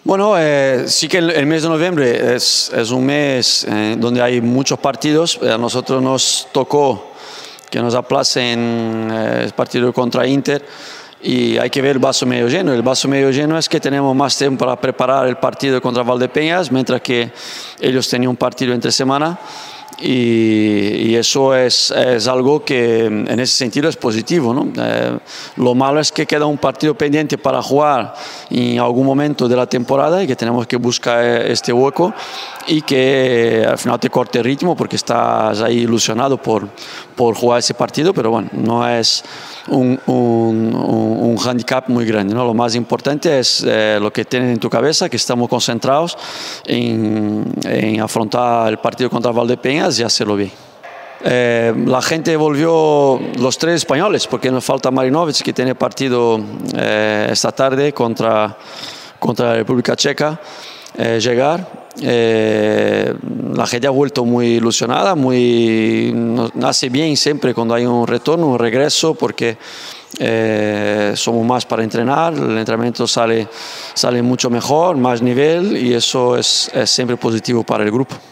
Bueno, sí que el mes de noviembre es un mes donde hay muchos partidos. A nosotros nos tocó que nos aplacen el partido contra Inter y hay que ver el vaso medio lleno. El vaso medio lleno es que tenemos más tiempo para preparar el partido contra Valdepeñas, mientras que ellos tenían un partido entre semana. Y eso es algo que en ese sentido es positivo, ¿no? Lo malo es que queda un partido pendiente para jugar en algún momento de la temporada y que tenemos que buscar este hueco y que al final te corte el ritmo porque estás ahí ilusionado por jugar ese partido, pero bueno, no es un handicap muy grande, ¿no? Lo más importante es lo que tienes en tu cabeza, que estamos concentrados en afrontar el partido contra Valdepeñas y hacerlo bien. La gente volvió, los tres españoles, porque nos falta Marinovic, que tiene partido esta tarde contra la República Checa, llegar. La gente ha vuelto muy ilusionada, hace bien siempre cuando hay un retorno, un regreso, porque somos más para entrenar, el entrenamiento sale mucho mejor, más nivel, y eso es siempre positivo para el grupo.